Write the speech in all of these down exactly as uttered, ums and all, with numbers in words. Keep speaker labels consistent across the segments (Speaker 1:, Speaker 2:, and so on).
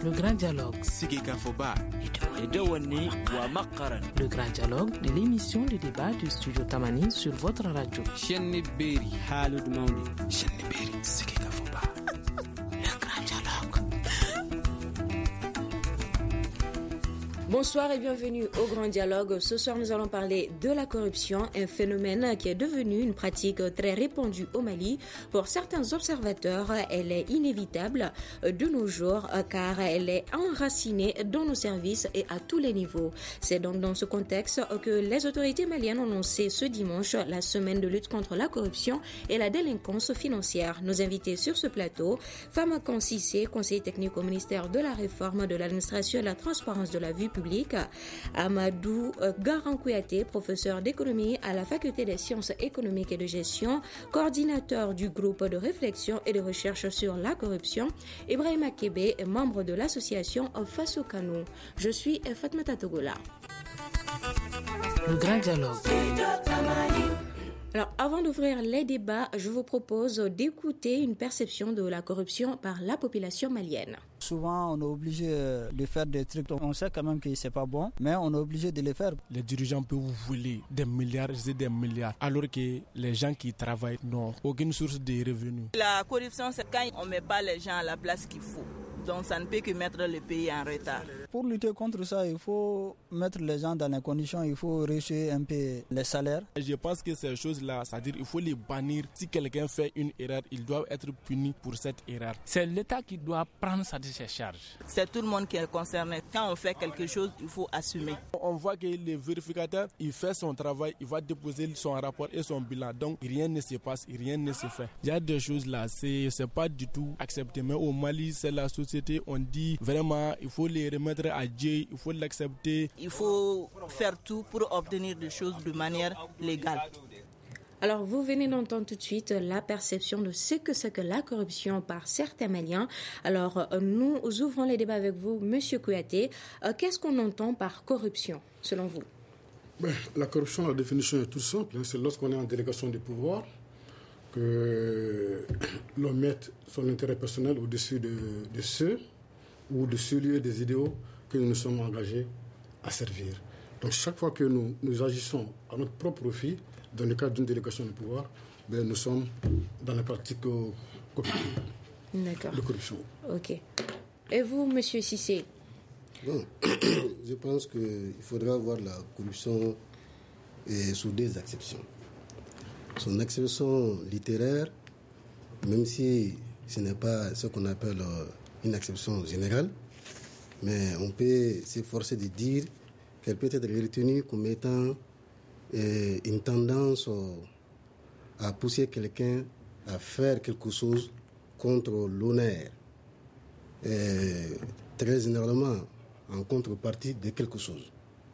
Speaker 1: Le grand dialogue.
Speaker 2: Sigikafoba.
Speaker 1: Le grand dialogue de l'émission de débat du studio Tamani sur votre radio.
Speaker 2: Chenni Beri. Halud Maudi. Chenni Beri. Sigikafoba.
Speaker 1: Le grand dialogue.
Speaker 3: Bonsoir et bienvenue au Grand Dialogue. Ce soir, nous allons parler de la corruption, un phénomène qui est devenu une pratique très répandue au Mali. Pour certains observateurs, elle est inévitable de nos jours car elle est enracinée dans nos services et à tous les niveaux. C'est donc dans ce contexte que les autorités maliennes ont lancé ce dimanche la semaine de lutte contre la corruption et la délinquance financière. Nos invités sur ce plateau, Famakan Cissé, conseiller technique au ministère de la Réforme, de l'administration et de la transparence de la vie publique, Amadou Garan-Kouyaté, professeur d'économie à la faculté des sciences économiques et de gestion, coordinateur du groupe de réflexion et de recherche sur la corruption, Ibrahima Kébé, membre de l'association Face au Canou. Je suis Fatmata Togola.
Speaker 1: Le grand dialogue.
Speaker 3: Alors, avant d'ouvrir les débats, je vous propose d'écouter une perception de la corruption par la population malienne.
Speaker 4: Souvent, on est obligé de faire des trucs, on sait quand même que c'est pas bon, mais on est obligé de les faire.
Speaker 5: Les dirigeants peuvent voler des milliards et des milliards, alors que les gens qui travaillent n'ont aucune source de revenus.
Speaker 6: La corruption, c'est quand on ne met pas les gens à la place qu'il faut. Donc ça ne peut que mettre le pays en retard.
Speaker 4: Pour lutter contre ça, il faut mettre les gens dans les conditions, il faut réussir un peu les salaires.
Speaker 5: Je pense que ces choses-là, c'est-à-dire il faut les bannir. Si quelqu'un fait une erreur, il doit être puni pour cette erreur.
Speaker 1: C'est l'État qui doit prendre ça de ses charges.
Speaker 6: C'est tout le monde qui est concerné. Quand on fait quelque chose, il faut assumer.
Speaker 5: On voit que le vérificateur, il fait son travail, il va déposer son rapport et son bilan. Donc rien ne se passe, rien ne se fait. Il y a des choses là, c'est, c'est pas du tout accepté. Mais au Mali, c'est la société. On dit vraiment il faut les remettre à Dieu, il faut l'accepter.
Speaker 6: Il faut faire tout pour obtenir des choses de manière légale.
Speaker 3: Alors, vous venez d'entendre tout de suite la perception de ce que c'est que la corruption par certains Maliens. Alors, nous ouvrons les débats avec vous, Monsieur Kouyaté. Qu'est-ce qu'on entend par corruption, selon vous?
Speaker 7: Ben, la corruption, la définition est toute simple. Hein. C'est lorsqu'on est en délégation de pouvoir que l'on mette son intérêt personnel au-dessus de, de ceux ou de celui des idéaux que nous nous sommes engagés à servir. Donc chaque fois que nous, nous agissons à notre propre profit, dans le cadre d'une délégation de pouvoir, ben, nous sommes dans la pratique
Speaker 3: D'accord.
Speaker 7: de corruption.
Speaker 3: Ok. Et vous, Monsieur Cissé?
Speaker 8: Bon, je pense qu'il faudra voir la corruption et sous des acceptions. Son acception littéraire, même si ce n'est pas ce qu'on appelle une acception générale, mais on peut s'efforcer de dire qu'elle peut être retenue comme étant euh, une tendance à pousser quelqu'un à faire quelque chose contre l'honneur, et très généralement en contrepartie de quelque chose.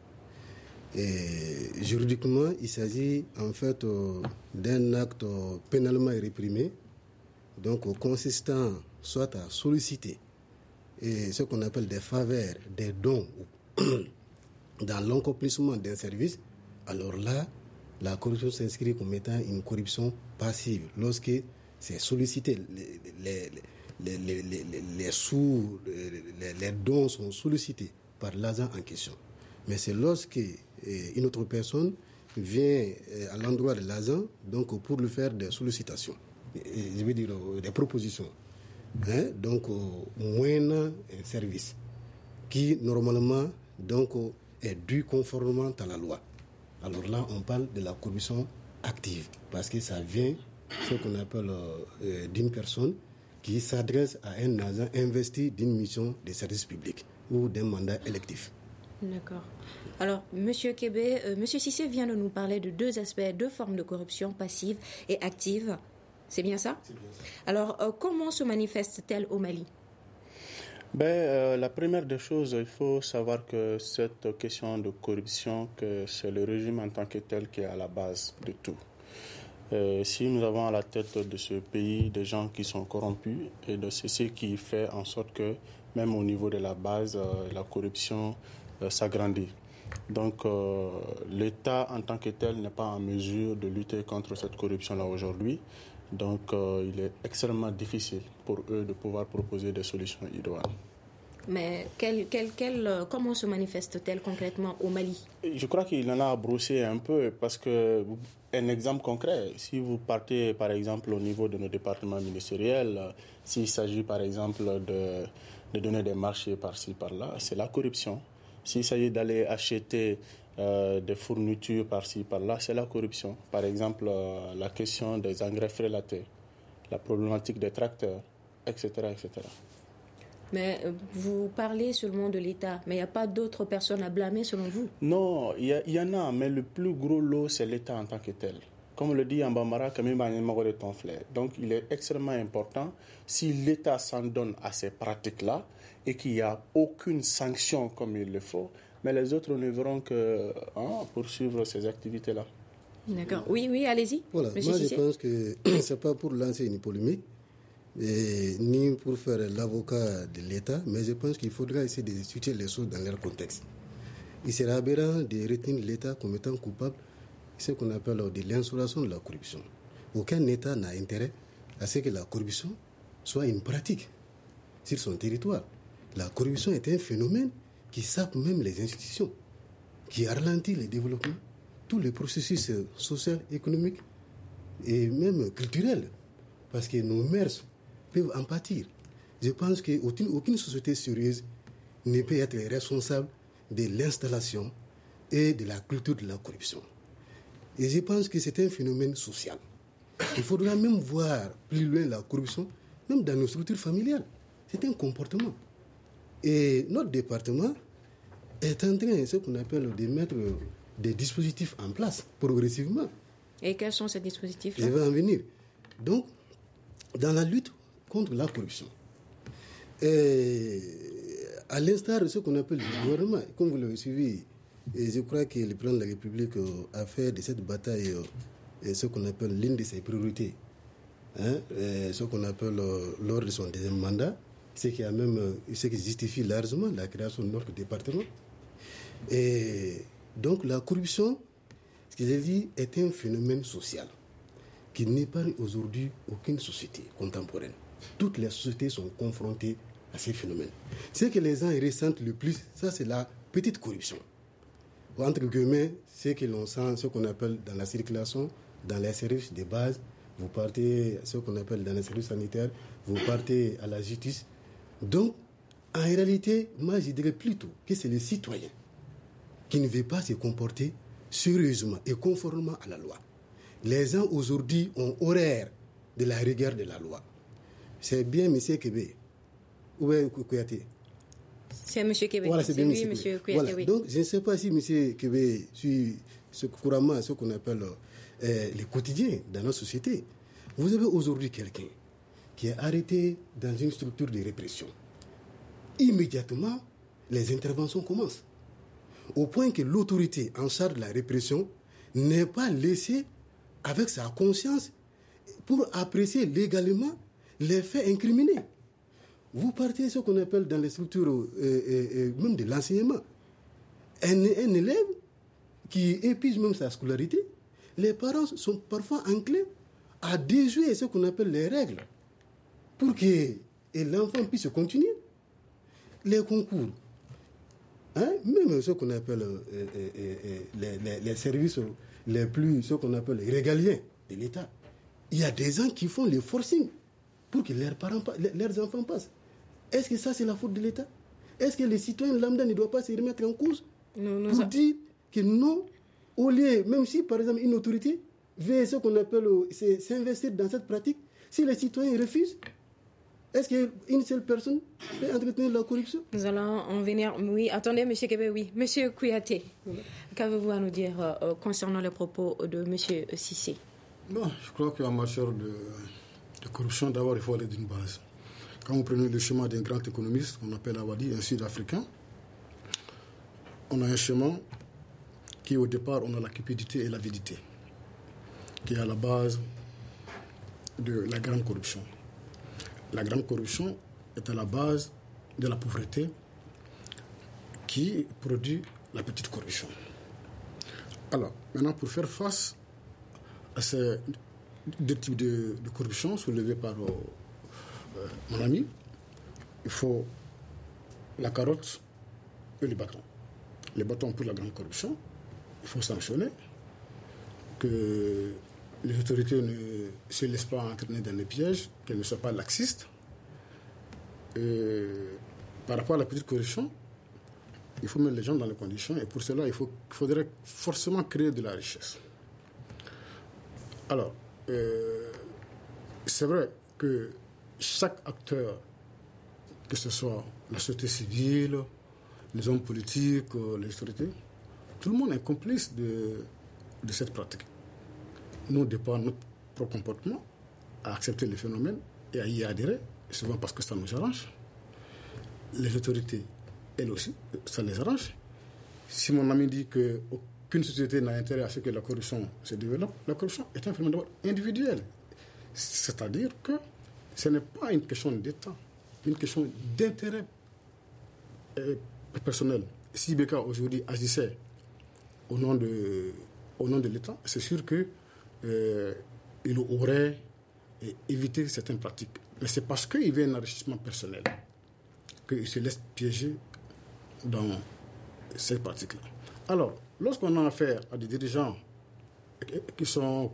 Speaker 8: Et juridiquement, il s'agit en fait euh, d'un acte euh, pénalement réprimé, donc euh, consistant soit à solliciter et ce qu'on appelle des faveurs, des dons dans l'accomplissement d'un service. Alors là, la corruption s'inscrit comme étant une corruption passive, lorsque c'est sollicité, les, les, les, les, les, les sous, les, les dons sont sollicités par l'agent en question. Mais c'est lorsque une autre personne vient à l'endroit de l'agent, donc pour lui faire des sollicitations, je veux dire des propositions, hein, donc moyennant un service qui normalement donc est dû conformément à la loi. Alors là, on parle de la corruption active parce que ça vient, ce qu'on appelle euh, d'une personne qui s'adresse à un agent investi d'une mission de service public ou d'un mandat électif.
Speaker 3: D'accord. Alors, Monsieur Kébé, euh, Monsieur Cissé vient de nous parler de deux aspects, deux formes de corruption passive et active. C'est bien ça?
Speaker 9: C'est bien ça.
Speaker 3: Alors, euh, comment se manifeste-t-elle au Mali?
Speaker 9: Ben, euh, la première des choses, il faut savoir que cette question de corruption, que c'est le régime en tant que tel qui est à la base de tout. Euh, si nous avons à la tête de ce pays des gens qui sont corrompus, et de c'est ce qui fait en sorte que même au niveau de la base, euh, la corruption euh, s'agrandit. Donc euh, l'État en tant que tel n'est pas en mesure de lutter contre cette corruption-là aujourd'hui. Donc euh, il est extrêmement difficile pour eux de pouvoir proposer des solutions idoines.
Speaker 3: Mais quel, quel, quel, comment se manifeste-t-elle concrètement au Mali?
Speaker 9: Je crois qu'il en a brossé un peu parce que, un exemple concret, si vous partez par exemple au niveau de nos départements ministériels, s'il s'agit par exemple de, de donner des marchés par-ci, par-là, c'est la corruption. S'il s'agit d'aller acheter euh, des fournitures par-ci, par-là, c'est la corruption. Par exemple, euh, la question des engrais frélatés, la problématique des tracteurs, et cetera, et cetera.
Speaker 3: Mais vous parlez seulement de l'État, mais il n'y a pas d'autres personnes à blâmer selon vous?
Speaker 9: Non, il y, y en a, mais le plus gros lot, c'est l'État en tant que tel. Comme le dit en Bambara, donc il est extrêmement important, si l'État s'en donne à ces pratiques-là et qu'il n'y a aucune sanction comme il le faut, mais les autres ne verront que hein, poursuivre ces activités-là.
Speaker 3: D'accord. Oui, oui, allez-y.
Speaker 8: Voilà,
Speaker 3: Monsieur
Speaker 8: moi
Speaker 3: Cissé.
Speaker 8: je pense que ce n'est pas pour lancer une polémique, et ni pour faire l'avocat de l'État, mais je pense qu'il faudra essayer de situer les choses dans leur contexte. Il serait aberrant de retenir l'État comme étant coupable de ce qu'on appelle de l'instauration de la corruption. Aucun État n'a intérêt à ce que la corruption soit une pratique sur son territoire. La corruption est un phénomène qui sape même les institutions, qui ralentit le développement, tous les processus sociaux, économiques et même culturels, parce que nos mœurs peuvent en pâtir. Je pense qu'aucune aucune société sérieuse ne peut être responsable de l'installation et de la culture de la corruption. Et je pense que c'est un phénomène social. Il faudra même voir plus loin la corruption, même dans nos structures familiales. C'est un comportement. Et notre département est en train, ce qu'on appelle, de mettre des dispositifs en place progressivement.
Speaker 3: Et quels sont ces dispositifs-là?
Speaker 8: Je vais en venir. Donc, dans la lutte contre la corruption, et à l'instar de ce qu'on appelle le gouvernement, comme vous l'avez suivi, et je crois que le président de la République a fait de cette bataille ce qu'on appelle l'une de ses priorités, hein, ce qu'on appelle lors de son deuxième mandat, ce qui, a même, ce qui justifie largement la création de notre département. Et donc la corruption, ce que j'ai dit, est un phénomène social qui n'épargne aujourd'hui aucune société contemporaine. Toutes les sociétés sont confrontées à ces phénomènes. Ce que les gens ressentent le plus, ça c'est la petite corruption. Entre guillemets, ce que l'on sent, ce qu'on appelle dans la circulation, dans les services de base, vous partez, ce qu'on appelle dans les services sanitaires, vous partez à la justice. Donc, en réalité, moi je dirais plutôt que c'est le citoyen qui ne veut pas se comporter sérieusement et conformément à la loi. Les gens aujourd'hui ont horreur de la rigueur de la loi. C'est bien M. Kébé. Ou bien Kouyaté.
Speaker 3: C'est M. Kébé.
Speaker 8: Voilà, c'est bien
Speaker 3: lui,
Speaker 8: M.
Speaker 3: M. Kouyaté,
Speaker 8: Voilà.
Speaker 3: oui.
Speaker 8: Donc, je ne sais pas si M. Kébé suit ce, couramment ce qu'on appelle euh, les quotidiens dans notre société. Vous avez aujourd'hui quelqu'un qui est arrêté dans une structure de répression. Immédiatement, les interventions commencent. Au point que l'autorité en charge de la répression n'est pas laissée avec sa conscience pour apprécier légalement les faits incriminés. Vous partez ce qu'on appelle dans les structures, euh, euh, euh, même de l'enseignement, un, un élève qui épuise même sa scolarité, les parents sont parfois enclins à déjouer ce qu'on appelle les règles pour que l'enfant puisse continuer. Les concours, hein, même ce qu'on appelle euh, euh, euh, les, les, les services les plus, ce qu'on appelle les régaliens de l'État, il y a des gens qui font les forcing pour que leurs, parents, leurs enfants passent. Est-ce que ça, c'est la faute de l'État? Est-ce que les citoyens lambda ne doivent pas se remettre en cause non, non, pour ça... dire que non, au lieu, même si, par exemple, une autorité veut ce qu'on appelle c'est, s'investir dans cette pratique, si les citoyens refusent, est-ce qu'une seule personne peut entretenir la corruption?
Speaker 3: Nous allons en venir. Oui, attendez, M. Kébé, oui. M. Kouyaté, oui. Qu'avez-vous à nous dire euh, concernant les propos de M. Cissé?
Speaker 7: Non, je crois qu'en matière de, de corruption, d'abord, il faut aller d'une base. Quand vous prenez le schéma d'un grand économiste, qu'on appelle Awadi, un Sud-Africain, on a un schéma qui, au départ, on a la cupidité et l'avidité, qui est à la base de la grande corruption. La grande corruption est à la base de la pauvreté qui produit la petite corruption. Alors, maintenant, pour faire face à ces deux types de, de corruption soulevés par euh, mon ami, il faut la carotte et le bâton. Le bâton pour la grande corruption, il faut sanctionner, que les autorités ne se laissent pas entraîner dans les pièges, qu'elles ne soient pas laxistes. Et par rapport à la petite corruption, il faut mettre les gens dans les conditions, et pour cela, il, faut, il faudrait forcément créer de la richesse. Alors, euh, c'est vrai que chaque acteur, que ce soit la société civile, les hommes politiques, les autorités, tout le monde est complice de, de cette pratique. Nous, de par notre propre comportement, à accepter les phénomènes et à y adhérer, souvent parce que ça nous arrange. Les autorités, elles aussi, ça les arrange. Si mon ami dit qu'aucune société n'a intérêt à ce que la corruption se développe, la corruption est un phénomène individuel. C'est-à-dire que ce n'est pas une question d'État, une question d'intérêt euh, personnel. Si Beka aujourd'hui agissait au nom de, au nom de l'État, c'est sûr qu'il euh, aurait euh, évité certaines pratiques. Mais c'est parce qu'il veut un enrichissement personnel qu'il se laisse piéger dans ces pratiques-là. Alors, lorsqu'on a affaire à des dirigeants qui sont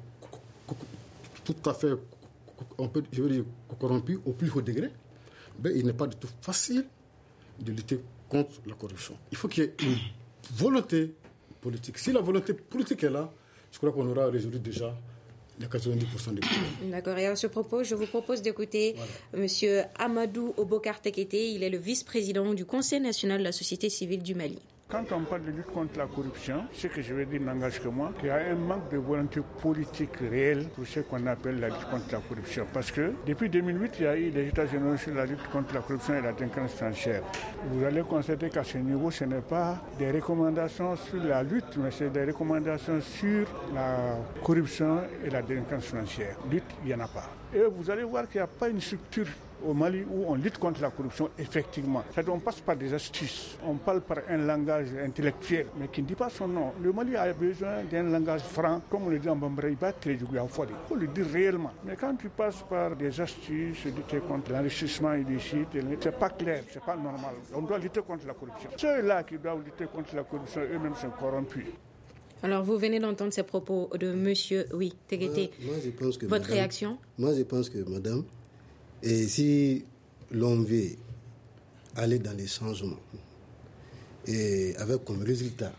Speaker 7: tout à fait, on peut, je veux dire, corrompus au plus haut degré, ben, il n'est pas du tout facile de lutter contre la corruption. Il faut qu'il y ait une volonté politique. Si la volonté politique est là, je crois qu'on aura résolu déjà les quatre-vingt-dix pour cent des problèmes.
Speaker 3: D'accord. Et à ce propos, je vous propose d'écouter voilà. M. Amadou Obokar Tekete. Il est le vice-président du Conseil national de la société civile du Mali.
Speaker 10: Quand on parle de lutte contre la corruption, ce que je veux dire n'engage que moi, qu'il y a un manque de volonté politique réelle pour ce qu'on appelle la lutte contre la corruption. Parce que depuis deux mille huit, il y a eu des états généraux sur la lutte contre la corruption et la délinquance financière. Vous allez constater qu'à ce niveau, ce n'est pas des recommandations sur la lutte, mais c'est des recommandations sur la corruption et la délinquance financière. Lutte, il n'y en a pas. Et vous allez voir qu'il n'y a pas une structure au Mali où on lutte contre la corruption, effectivement. C'est-à-dire on passe par des astuces, on parle par un langage intellectuel, mais qui ne dit pas son nom. Le Mali a besoin d'un langage franc, comme on le dit en bambara, il va très du il faut le dire réellement. Mais quand tu passes par des astuces, lutter contre l'enrichissement illicite, c'est pas clair, c'est pas normal. On doit lutter contre la corruption. Ceux-là qui doivent lutter contre la corruption, eux-mêmes sont corrompus.
Speaker 3: Alors, vous venez d'entendre ces propos de monsieur, oui, Tekete.
Speaker 8: Moi, je pense que
Speaker 3: Votre
Speaker 8: madame,
Speaker 3: réaction?
Speaker 8: Moi, je pense que, madame, et si l'on veut aller dans les changements, et avec comme résultat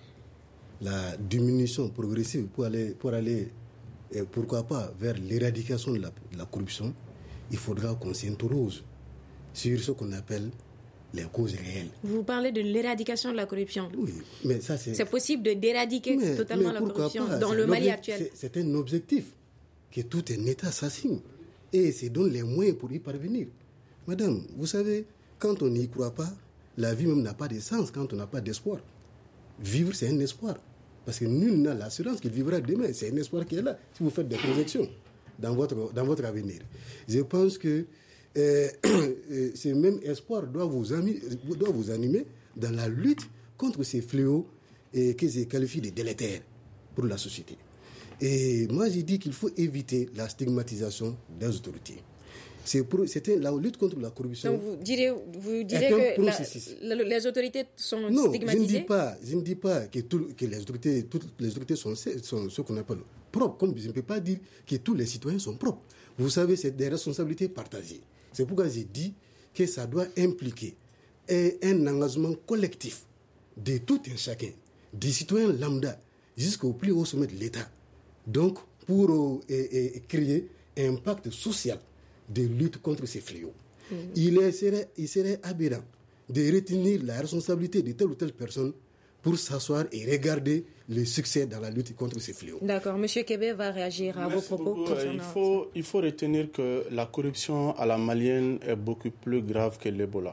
Speaker 8: la diminution progressive pour aller, pour aller et pourquoi pas, vers l'éradication de la, de la corruption, il faudra qu'on s'interroge sur ce qu'on appelle les causes réelles.
Speaker 3: Vous parlez de l'éradication de la corruption.
Speaker 8: Oui, mais ça c'est...
Speaker 3: C'est possible de d'éradiquer mais, totalement mais la corruption pas, dans le Mali actuel.
Speaker 8: C'est, c'est un objectif que tout un État s'assigne. Et c'est donne les moyens pour y parvenir. Madame, vous savez, quand on n'y croit pas, la vie même n'a pas de sens quand on n'a pas d'espoir. Vivre, c'est un espoir. Parce que nul n'a l'assurance qu'il vivra demain. C'est un espoir qui est là, si vous faites des projections dans votre, dans votre avenir. Je pense que euh, ce même espoir doit vous, ami, doit vous animer dans la lutte contre ces fléaux et que je qualifie de délétères pour la société. Et moi, j'ai dit qu'il faut éviter la stigmatisation des autorités. C'est pour, c'était la lutte contre la corruption.
Speaker 3: Donc, vous direz, vous direz que la, la, les autorités sont
Speaker 8: non,
Speaker 3: stigmatisées?
Speaker 8: Non, je ne dis pas, je ne dis pas que, tout, que les autorités, toutes les autorités sont, sont ce qu'on appelle propres. Comme je ne peux pas dire que tous les citoyens sont propres. Vous savez, c'est des responsabilités partagées. C'est pourquoi j'ai dit que ça doit impliquer un engagement collectif de tout un chacun, des citoyens lambda jusqu'au plus haut sommet de l'État. Donc, pour euh, et, et créer un pacte social de lutte contre ces fléaux. Mmh. Il, serait, il serait aberrant de retenir la responsabilité de telle ou telle personne pour s'asseoir et regarder le succès dans la lutte contre ces fléaux.
Speaker 3: D'accord. Monsieur Kébé va réagir à
Speaker 9: Merci
Speaker 3: vos propos.
Speaker 9: Beaucoup. Il faut, il faut retenir que la corruption à la malienne est beaucoup plus grave que l'Ebola.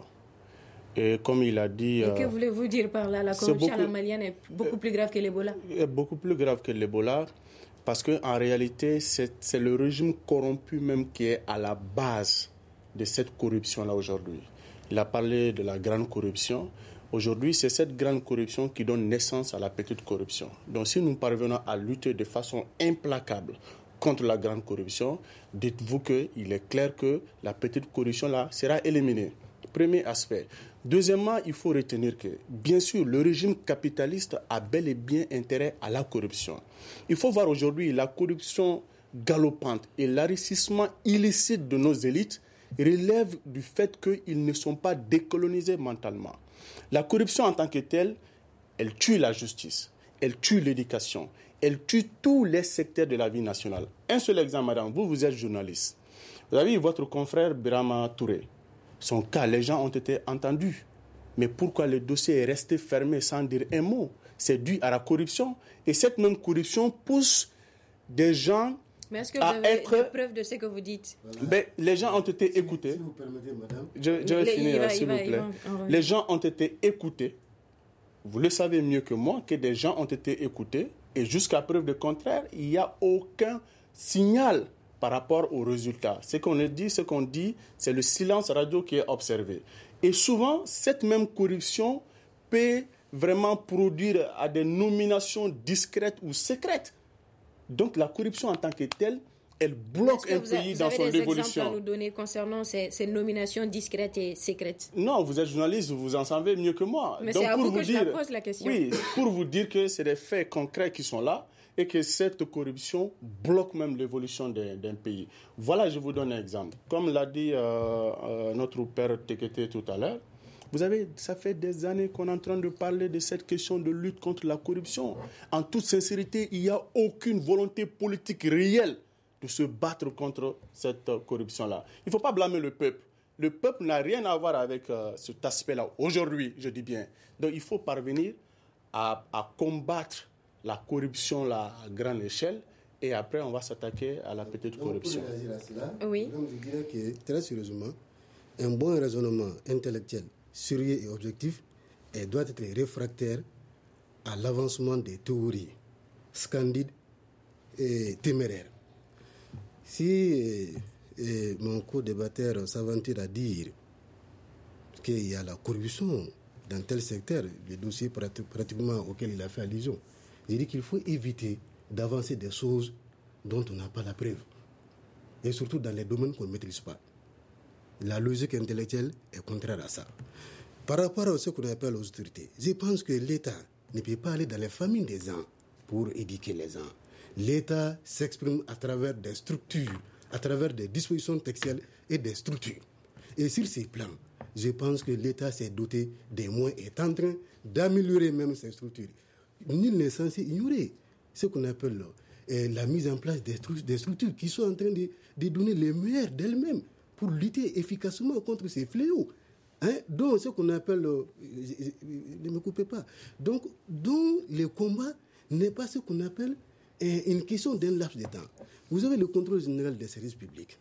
Speaker 9: Et comme il a dit...
Speaker 3: Et
Speaker 9: euh,
Speaker 3: que voulez-vous dire par là? La corruption beaucoup, à la malienne est beaucoup plus grave que l'Ebola?
Speaker 9: Est beaucoup plus grave que l'Ebola. Parce qu'en réalité, c'est, c'est le régime corrompu même qui est à la base de cette corruption-là aujourd'hui. Il a parlé de la grande corruption. Aujourd'hui, c'est cette grande corruption qui donne naissance à la petite corruption. Donc si nous parvenons à lutter de façon implacable contre la grande corruption, dites-vous qu'il est clair que la petite corruption-là sera éliminée. Premier aspect. Deuxièmement, il faut retenir que, bien sûr, le régime capitaliste a bel et bien intérêt à la corruption. Il faut voir aujourd'hui la corruption galopante et l'enrichissement illicite de nos élites relèvent du fait qu'ils ne sont pas décolonisés mentalement. La corruption en tant que telle, elle tue la justice, elle tue l'éducation, elle tue tous les secteurs de la vie nationale. Un seul exemple, madame, vous, vous êtes journaliste. Vous avez vu votre confrère Birama Touré. Son cas, les gens ont été entendus. Mais pourquoi le dossier est resté fermé sans dire un mot? C'est dû à la corruption. Et cette même corruption pousse des gens
Speaker 3: Mais est-ce que vous avez être... des preuves de ce que vous dites?
Speaker 9: Ben, les gens ont été si, écoutés. Si vous permettez, madame. Je, je vais les, finir, va, s'il vous va, plaît. Va, les gens ont été écoutés. Vous le savez mieux que moi que des gens ont été écoutés. Et jusqu'à preuve de contraire, il n'y a aucun signal par rapport aux résultats. Ce qu'on dit, ce qu'on dit, c'est le silence radio qui est observé. Et souvent, cette même corruption peut vraiment produire à des nominations discrètes ou secrètes. Donc la corruption en tant que telle, elle bloque un pays dans son évolution. Vous avez des exemples à
Speaker 3: nous donner concernant ces, ces nominations discrètes et secrètes?
Speaker 9: Non, vous êtes journaliste, vous en savez mieux que moi.
Speaker 3: Mais
Speaker 9: donc,
Speaker 3: c'est à
Speaker 9: pour
Speaker 3: vous
Speaker 9: vous
Speaker 3: que
Speaker 9: dire,
Speaker 3: je la pose la question.
Speaker 9: Oui, pour vous dire que c'est des faits concrets qui sont là et que cette corruption bloque même l'évolution de, d'un pays. Voilà, je vous donne un exemple. Comme l'a dit euh, euh, notre père Tekete tout à l'heure, vous avez, ça fait des années qu'on est en train de parler de cette question de lutte contre la corruption. En toute sincérité, il n'y a aucune volonté politique réelle de se battre contre cette corruption-là. Il ne faut pas blâmer le peuple. Le peuple n'a rien à voir avec euh, cet aspect-là. Aujourd'hui, je dis bien. Donc, il faut parvenir à, à combattre la corruption là, à grande échelle. Et après, on va s'attaquer à la petite Donc, corruption.
Speaker 8: Pour réagir à cela,
Speaker 3: oui.
Speaker 8: donc, je dirais que, très sérieusement, un bon raisonnement intellectuel sérieux et objectif et doit être réfractaire à l'avancement des théories scandides et téméraires. Si et, et mon co-débatteur s'aventure à dire qu'il y a la corruption dans tel secteur, le dossier pratiquement auquel il a fait allusion, je dis qu'il faut éviter d'avancer des choses dont on n'a pas la preuve. Et surtout dans les domaines qu'on ne maîtrise pas. La logique intellectuelle est contraire à ça. Par rapport à ce qu'on appelle aux autorités, je pense que l'État ne peut pas aller dans les familles des gens pour éduquer les gens. L'État s'exprime à travers des structures, à travers des dispositions textuelles et des structures. Et sur ces plans, je pense que l'État s'est doté des moyens et est en train d'améliorer même ces structures. Nul n'est censé ignorer ce qu'on appelle euh, la mise en place des, stru- des structures qui sont en train de, de donner le meilleur d'elles-mêmes pour lutter efficacement contre ces fléaux. Hein? Donc, ce qu'on appelle... Euh, ne me coupez pas. Donc, donc, le combat n'est pas ce qu'on appelle euh, une question d'un laps de temps. Vous avez le contrôle général des services publics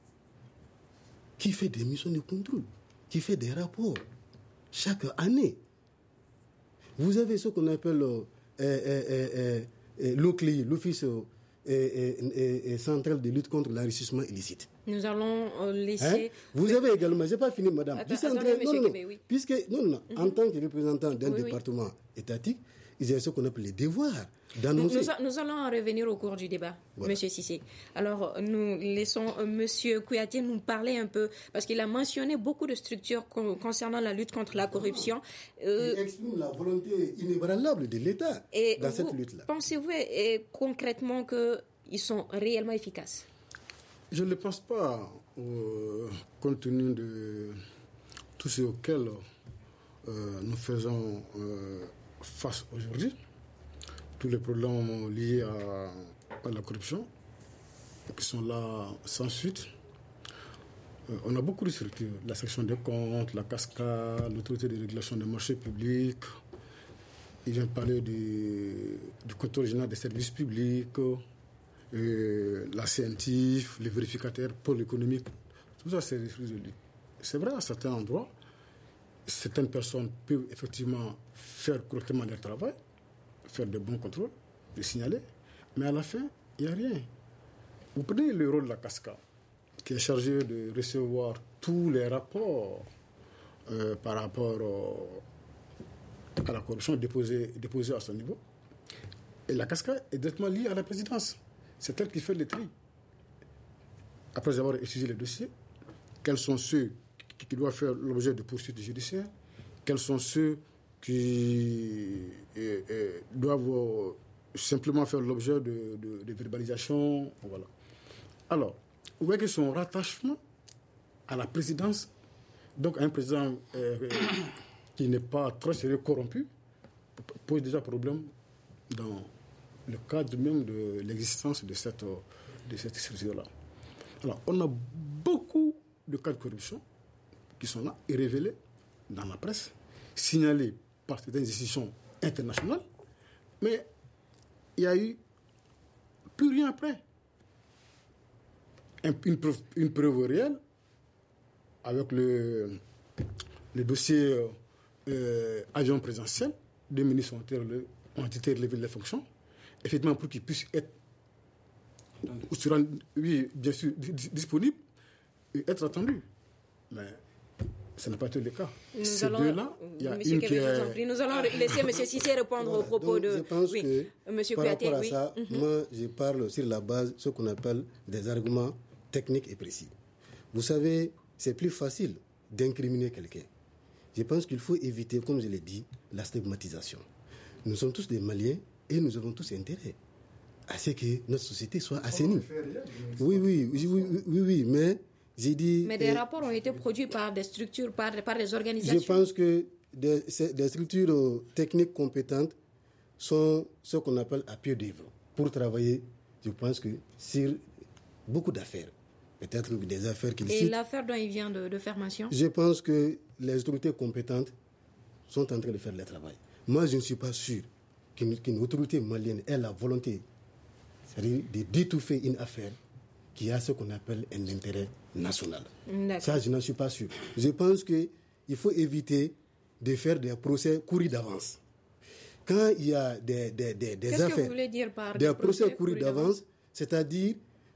Speaker 8: qui fait des missions de contrôle, qui fait des rapports chaque année. Vous avez ce qu'on appelle euh, euh, euh, euh, l'O C L I, l'Office euh, euh, euh, euh, central de lutte contre l'enrichissement illicite.
Speaker 3: Nous allons euh, laisser...
Speaker 8: Hein? Vous avez également, je n'ai pas fini, madame.
Speaker 3: Attends,
Speaker 8: attendez,
Speaker 3: attendez,
Speaker 8: non, non, non.
Speaker 3: Kébé, oui.
Speaker 8: Puisque, non, non, mm-hmm. en tant que représentant d'un
Speaker 3: oui,
Speaker 8: département
Speaker 3: oui.
Speaker 8: étatique, ils ont ce qu'on appelle les devoirs
Speaker 3: Nous,
Speaker 8: d'annoncer.
Speaker 3: nous, nous allons en revenir au cours du débat, voilà. Monsieur Cissé. Alors, nous laissons euh, Monsieur Kouyaté nous parler un peu, parce qu'il a mentionné beaucoup de structures con, concernant la lutte contre la corruption.
Speaker 8: Euh, Il exprime la volonté inébranlable de l'État dans cette lutte-là.
Speaker 3: Pensez-vous et, concrètement qu'ils sont réellement efficaces?
Speaker 7: Je ne le pense pas, euh, compte tenu de tout ce auquel euh, nous faisons euh, face aujourd'hui. Tous les problèmes liés à, à la corruption, qui sont là sans suite. Euh, on a beaucoup de structures, la section des comptes, la cascade, l'autorité de régulation des marchés publics. Il vient parler du, du contrôle général des services publics, euh, la C N T I F, les vérificateurs pôle économique. Tout ça, c'est résolu. C'est vrai, à certains endroits, certaines personnes peuvent effectivement faire correctement leur travail, faire de bons contrôles, les signaler, mais à la fin, il n'y a rien. Vous prenez le rôle de la cascade, qui est chargé de recevoir tous les rapports euh, par rapport au, à la corruption déposée, déposée à son niveau. Et la cascade est directement liée à la présidence. C'est elle qui fait le tri. Après avoir étudié les dossiers, quels sont ceux qui, qui doivent faire l'objet de poursuites judiciaires, quels sont ceux qui euh, euh, doivent euh, simplement faire l'objet de, de, de verbalisation. Voilà. Alors, vous voyez que son rattachement à la présidence, donc un président euh, qui n'est pas très sérieux, corrompu, pose déjà problème dans le cadre même de l'existence de cette, de cette structure-là. Alors, on a beaucoup de cas de corruption qui sont là et révélés dans la presse, signalés par certaines institutions internationales, mais il n'y a eu plus rien après. Une preuve, une preuve réelle avec le, le dossier euh, avion présidentiel, deux ministres ont été, relevés, ont été relevés de leurs fonctions, effectivement pour qu'ils puissent être, oui, bien sûr, disponibles et être attendus. Mais ce n'a pas été le cas.
Speaker 3: Nous
Speaker 7: Ces
Speaker 3: allons,
Speaker 7: deux-là, il y a
Speaker 3: Monsieur
Speaker 7: une
Speaker 3: Kébé,
Speaker 7: qui
Speaker 3: je vous en
Speaker 7: est...
Speaker 3: prie. Nous allons laisser M. Cissé répondre
Speaker 8: Voilà,
Speaker 3: aux propos
Speaker 8: donc
Speaker 3: de...
Speaker 8: Je pense
Speaker 3: oui.
Speaker 8: que
Speaker 3: Monsieur
Speaker 8: par
Speaker 3: Kouyaté,
Speaker 8: rapport à
Speaker 3: oui.
Speaker 8: ça,
Speaker 3: Mm-hmm.
Speaker 8: moi, je parle sur la base de ce qu'on appelle des arguments techniques et précis. Vous savez, c'est plus facile d'incriminer quelqu'un. Je pense qu'il faut éviter, comme je l'ai dit, la stigmatisation. Nous sommes tous des Maliens et nous avons tous intérêt à ce que notre société soit assainie. Oui, oui, oui, oui, oui, oui, mais j'ai dit...
Speaker 3: Mais des
Speaker 8: euh,
Speaker 3: rapports ont été produits par des structures, par, par des organisations.
Speaker 8: Je pense que des, des structures euh, techniques compétentes sont ce qu'on appelle à pied d'œuvre pour travailler, je pense que sur beaucoup d'affaires. Peut-être des affaires qu'il
Speaker 3: Et
Speaker 8: cite.
Speaker 3: l'affaire dont il vient de, de faire mention?
Speaker 8: Je pense que les autorités compétentes sont en train de faire le travail. Moi, je ne suis pas sûr qu'une, qu'une autorité malienne ait la volonté, c'est-à-dire de d'étouffer une affaire qui a ce qu'on appelle un intérêt national.
Speaker 3: D'accord.
Speaker 8: Ça, je n'en suis pas sûr. Je pense qu'il faut éviter de faire des procès courus d'avance. Quand il y a des, des, des, des
Speaker 3: Qu'est-ce
Speaker 8: affaires,
Speaker 3: que vous voulez dire par
Speaker 8: des,
Speaker 3: des
Speaker 8: procès,
Speaker 3: procès
Speaker 8: courus
Speaker 3: courus
Speaker 8: d'avance, c'est-à-dire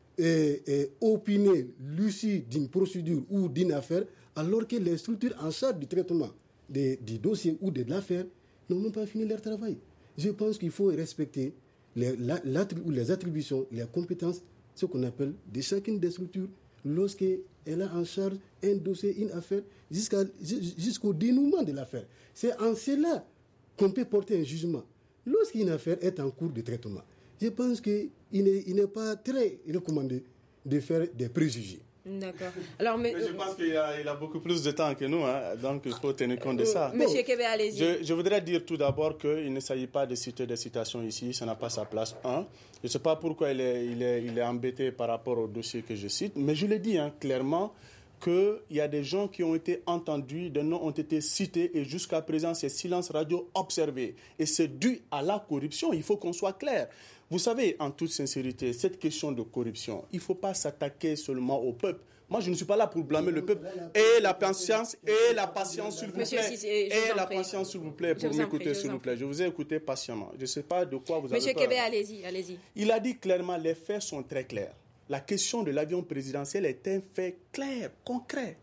Speaker 8: et, et opiner l'issue d'une procédure ou d'une affaire, alors que les structures en charge du traitement des, du dossier ou de l'affaire n'ont même pas fini leur travail. Je pense qu'il faut respecter les, la, les attributions, les compétences, ce qu'on appelle de chacune des structures, lorsqu'elle a en charge un dossier, une affaire, jusqu'à, jusqu'au dénouement de l'affaire. C'est en cela qu'on peut porter un jugement. Lorsqu'une affaire est en cours de traitement, je pense qu'il n'est, il n'est pas très recommandé de faire des préjugés.
Speaker 3: D'accord. Alors, mais,
Speaker 9: mais je pense qu'il a, il a beaucoup plus de temps que nous, hein, donc il faut tenir compte de ça.
Speaker 3: Monsieur Kébé, allez-y.
Speaker 9: Je, je voudrais dire tout d'abord qu'il ne s'agit pas de citer des citations ici, ça n'a pas sa place. Un, je ne sais pas pourquoi il est, il, est, il est embêté par rapport au dossier que je cite, mais je l'ai dit hein, clairement qu'il y a des gens qui ont été entendus, des noms ont été cités et jusqu'à présent c'est silence radio observé. Et c'est dû à la corruption, il faut qu'on soit clair. Vous savez, en toute sincérité, cette question de corruption, il ne faut pas s'attaquer seulement au peuple. Moi, je ne suis pas là pour blâmer le peuple. Et la patience, et la patience, s'il vous plaît. Et la patience, s'il vous plaît, pour m'écouter, s'il vous plaît. Je vous ai écouté patiemment. Je ne sais pas de quoi vous avez
Speaker 3: Monsieur
Speaker 9: peur.
Speaker 3: Kébé, allez-y, allez-y.
Speaker 9: Il a dit clairement, les faits sont très clairs. La question de l'avion présidentiel est un fait clair, concret.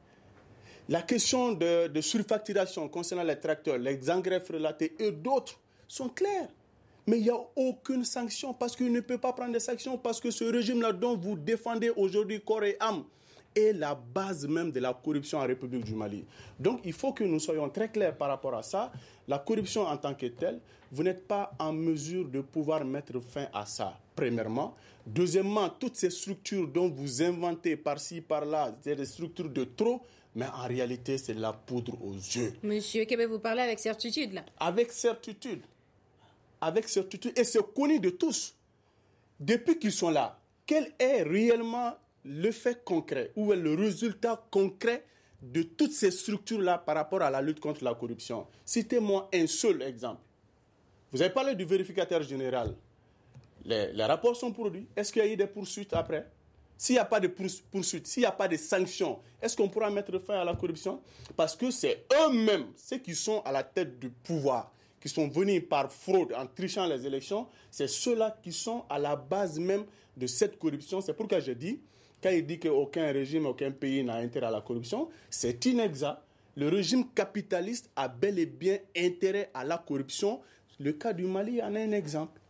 Speaker 9: La question de, de surfacturation concernant les tracteurs, les engrais frelatés et d'autres sont clairs. Mais il n'y a aucune sanction parce qu'il ne peut pas prendre des sanctions parce que ce régime-là dont vous défendez aujourd'hui corps et âme est la base même de la corruption en République du Mali. Donc il faut que nous soyons très clairs par rapport à ça. La corruption en tant que telle, vous n'êtes pas en mesure de pouvoir mettre fin à ça, premièrement. Deuxièmement, toutes ces structures dont vous inventez par-ci, par-là, c'est des structures de trop, mais en réalité, c'est de la poudre aux yeux.
Speaker 3: Monsieur Kébé, vous parlez avec certitude, là?
Speaker 9: Avec certitude. Avec certitude, et c'est connu de tous. Depuis qu'ils sont là, quel est réellement le fait concret, ou est le résultat concret de toutes ces structures-là par rapport à la lutte contre la corruption? Citez-moi un seul exemple. Vous avez parlé du vérificateur général. Les, les rapports sont produits. Est-ce qu'il y a eu des poursuites après? S'il n'y a pas de poursuites, s'il n'y a pas de sanctions, est-ce qu'on pourra mettre fin à la corruption? Parce que c'est eux-mêmes, ceux qui sont à la tête du pouvoir, qui sont venus par fraude en trichant les élections, c'est ceux-là qui sont à la base même de cette corruption. C'est pourquoi je dis, quand il dit qu'aucun régime, aucun pays n'a intérêt à la corruption, c'est inexact. Le régime capitaliste a bel et bien intérêt à la corruption. Le cas du Mali en est un exemple.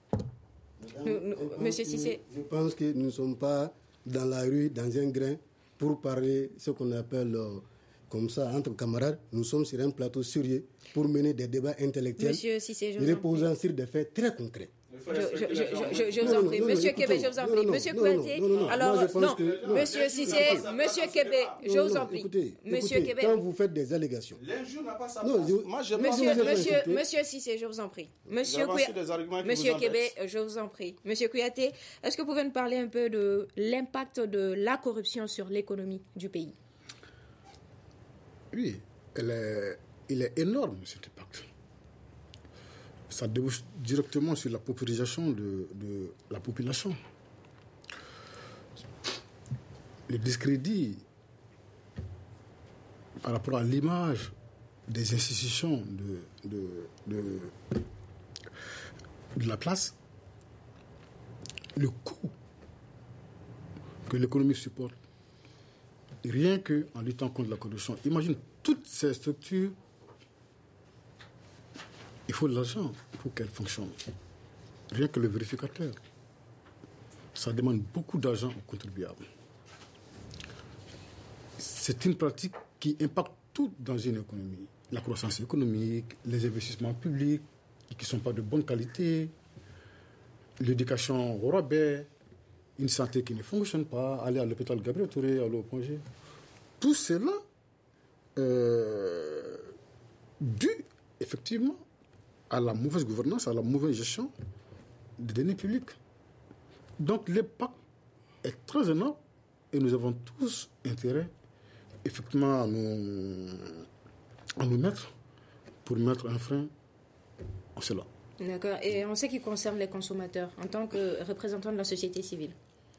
Speaker 3: Madame, Monsieur Cissé.
Speaker 8: Je pense que nous ne sommes pas dans la rue, dans un grain, pour parler de ce qu'on appelle euh, comme ça, entre camarades, nous sommes sur un plateau sérieux pour mener des débats intellectuels reposant sur des faits très concrets.
Speaker 3: Je, je, je, je, je vous en prie, Monsieur Kébé, je vous en prie, Monsieur Kouyaté. Alors, non, Monsieur Cissé, Monsieur Kébé, je vous en prie. Monsieur Kébé.
Speaker 8: Quand vous faites des allégations.
Speaker 9: L'injure n'a pas sa
Speaker 3: place. Moi, je Monsieur, Monsieur, Monsieur Cissé, je vous en prie. Monsieur Monsieur Kébé, je vous en prie. Monsieur Kouyaté, est-ce que vous pouvez nous parler un peu de l'impact de la corruption sur l'économie du pays?
Speaker 7: Oui, elle est, il est énorme, cet impact. Ça débouche directement sur la paupérisation de, de la population. Le discrédit par rapport à l'image des institutions de, de, de, de la place, le coût que l'économie supporte, rien qu'en luttant contre la corruption. Imagine toutes ces structures. Il faut de l'argent pour qu'elles fonctionnent. Rien que le vérificateur. Ça demande beaucoup d'argent aux contribuables. C'est une pratique qui impacte tout dans une économie. La croissance économique, les investissements publics qui ne sont pas de bonne qualité, l'éducation au rabais, une santé qui ne fonctionne pas, aller à l'hôpital Gabriel Touré, aller au congé. Tout cela, euh, dû effectivement à la mauvaise gouvernance, à la mauvaise gestion des deniers publics. Donc l'impact est très énorme et nous avons tous intérêt effectivement à nous, à nous mettre pour mettre un frein à cela.
Speaker 3: D'accord. Et en ce qui concerne les consommateurs, en tant que représentant de la société civile?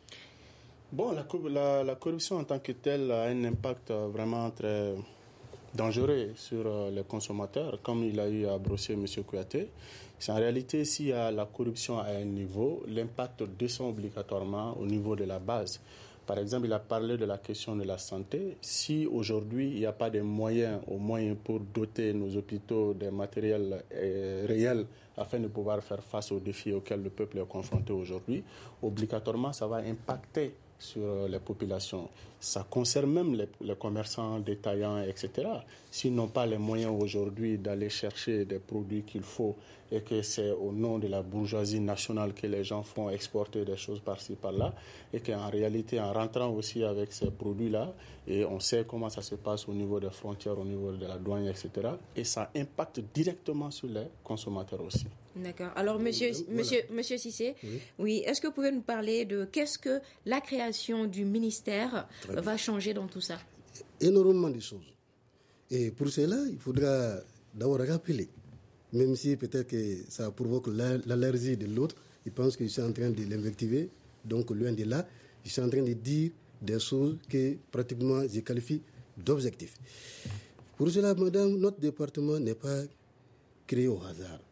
Speaker 9: Bon, la, la, la corruption en tant que telle a un impact vraiment très dangereux sur les consommateurs, comme il a eu à brosser M. Kouyaté. C'est en réalité, s'il y a la corruption à un niveau, l'impact descend obligatoirement au niveau de la base. Par exemple, il a parlé de la question de la santé. Si aujourd'hui, il n'y a pas de moyens, au moins pour doter nos hôpitaux des matériels euh, réels afin de pouvoir faire face aux défis auxquels le peuple est confronté aujourd'hui, obligatoirement, ça va impacter sur les populations. Ça concerne même les, les commerçants détaillants, et cetera. S'ils n'ont pas les moyens aujourd'hui d'aller chercher des produits qu'il faut et que c'est au nom de la bourgeoisie nationale que les gens font exporter des choses par-ci, par-là, et qu'en réalité, en rentrant aussi avec ces produits-là, et on sait comment ça se passe au niveau des frontières, au niveau de la douane, et cetera, et ça impacte directement sur les consommateurs aussi.
Speaker 3: D'accord. Alors, monsieur, voilà. monsieur, monsieur Cissé, oui. oui, est-ce que vous pouvez nous parler de qu'est-ce que la création du ministère va changer dans tout ça?
Speaker 8: Énormément de choses. Et pour cela, il faudra d'abord rappeler, même si peut-être que ça provoque l'allergie de l'autre, il pense que je suis en train de l'invectiver, donc loin de là, je suis en train de dire des choses que pratiquement je qualifie d'objectifs. Pour cela, madame, notre département n'est pas créé au hasard.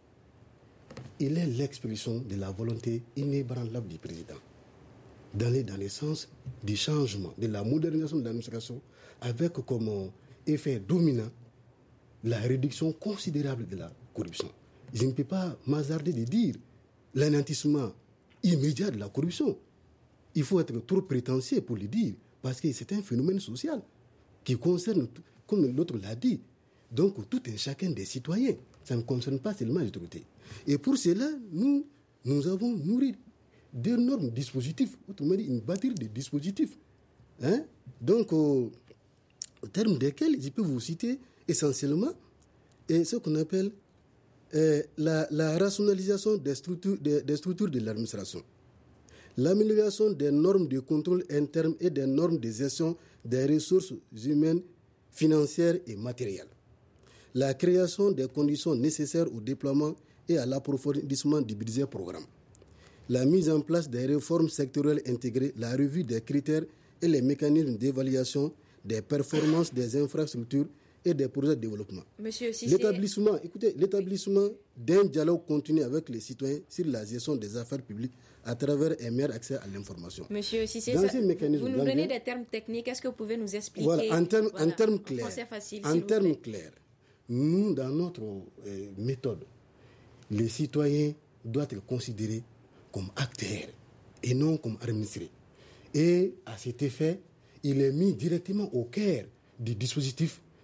Speaker 8: Il est l'expression de la volonté inébranlable du président d'aller dans le sens du changement, de la modernisation de l'administration, avec comme effet dominant la réduction considérable de la corruption. Je ne peux pas m'hasarder de dire l'anéantissement immédiat de la corruption. Il faut être trop prétentieux pour le dire, parce que c'est un phénomène social qui concerne, comme l'autre l'a dit, donc tout un chacun des citoyens. Ça ne concerne pas seulement les autorités. Et pour cela, nous, nous avons nourri d'énormes dispositifs, autrement dit, une batterie de dispositifs. Hein? Donc, au, au terme desquels, je peux vous citer essentiellement et ce qu'on appelle euh, la, la rationalisation des structures, des, des structures de l'administration, l'amélioration des normes de contrôle interne et des normes de gestion des ressources humaines, financières et matérielles, la création des conditions nécessaires au déploiement et à l'approfondissement du budget programme, la mise en place des réformes sectorielles intégrées, la revue des critères et les mécanismes d'évaluation des performances des infrastructures et des projets de développement.
Speaker 3: Monsieur Cissé...
Speaker 8: L'établissement, écoutez, l'établissement d'un dialogue continu avec les citoyens sur la gestion des affaires publiques à travers un meilleur accès à l'information.
Speaker 3: Monsieur Cissé, ça, vous nous donnez des termes techniques, est-ce que vous pouvez nous expliquer?
Speaker 8: Voilà, en termes voilà, terme clairs,
Speaker 3: facile,
Speaker 8: en termes clairs, nous, dans notre euh, méthode, les citoyens doivent être considérés comme acteurs et non comme administrés. Et à cet effet, il est mis directement au cœur du dispositif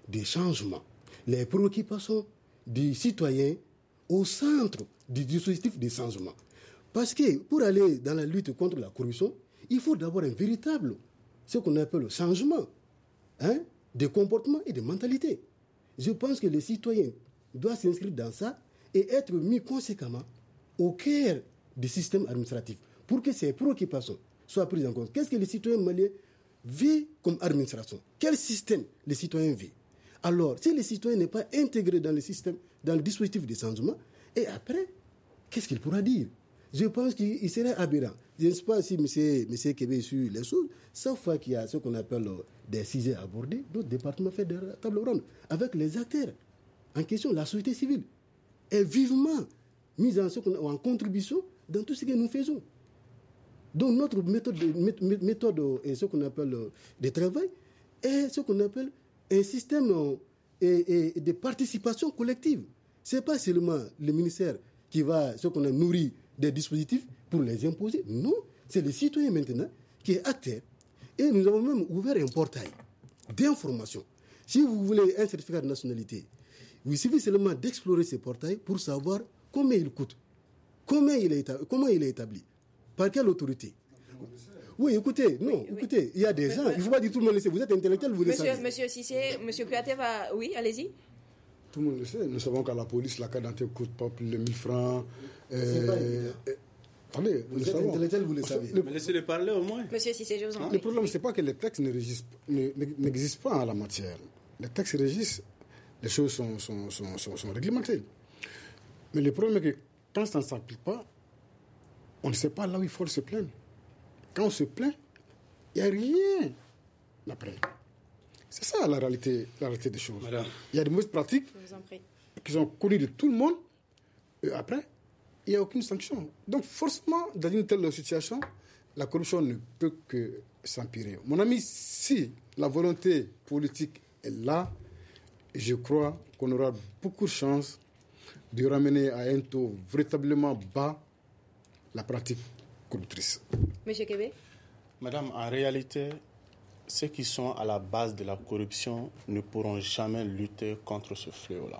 Speaker 8: des changements, les préoccupations du citoyen au centre du dispositif de changement. Parce que pour aller dans la lutte contre la corruption, il faut d'abord un véritable, ce qu'on appelle le changement, hein, de comportement et de mentalité. Je pense que les citoyens doivent s'inscrire dans ça et être mis conséquemment au cœur du système administratif pour que ces préoccupations soient prises en compte. Qu'est-ce que les citoyens maliens vivent comme administration? Quel système les citoyens vivent? Alors, si le citoyen n'est pas intégré dans le système, dans le dispositif de changement, et après, qu'est-ce qu'il pourra dire? Je pense qu'il serait aberrant. Je ne sais pas si M. Kébé suit les choses. Chaque fois qu'il y a ce qu'on appelle des sujets abordés, notre département fait des tables rondes avec les acteurs en question. La société civile est vivement mise en, ce qu'on, en contribution dans tout ce que nous faisons. Donc notre méthode, méthode et ce qu'on appelle de travail est ce qu'on appelle un système de participation collective. Ce n'est pas seulement le ministère qui va, ce qu'on a nourri des dispositifs pour les imposer. Non, c'est le citoyen maintenant qui est acteur. Et nous avons même ouvert un portail d'information. Si vous voulez un certificat de nationalité, il suffit seulement d'explorer ce portail pour savoir combien il coûte, combien il est établi, comment il est établi, par quelle autorité. Oui, écoutez, non, oui, écoutez, oui. Il y a des gens, il ne faut pas dire tout le monde le sait, vous êtes intellectuel, vous le
Speaker 3: monsieur,
Speaker 8: savez.
Speaker 3: Monsieur Cissé, Monsieur Kouyaté va... Oui, allez-y.
Speaker 7: Tout le monde le sait, nous savons qu'à la police, la carte d'identité ne coûte pas plus de mille francs. Euh,
Speaker 8: C'est pas
Speaker 7: euh, attendez,
Speaker 8: vous êtes intellectuel, vous le savez.
Speaker 9: Le... Mais laissez-le parler au moins.
Speaker 3: Monsieur Cissé, je vous en prie.
Speaker 7: Le problème, ce n'est pas que les textes n'existent pas en la matière. Les textes régissent, les choses sont, sont, sont, sont, sont réglementées. Mais le problème est que quand ça ne s'applique pas, on ne sait pas là où il faut se plaindre. Quand on se plaint, il n'y a rien après. C'est ça la réalité, la réalité des choses. Madame. Il y a des mauvaises pratiques qui sont connues de tout le monde. Et après, il n'y a aucune sanction. Donc forcément, dans une telle situation, la corruption ne peut que s'empirer. Mon ami, si la volonté politique est là, je crois qu'on aura beaucoup de chances de ramener à un taux véritablement bas la pratique corruptrice.
Speaker 3: Monsieur Kébé?
Speaker 9: Madame, en réalité, ceux qui sont à la base de la corruption ne pourront jamais lutter contre ce fléau-là.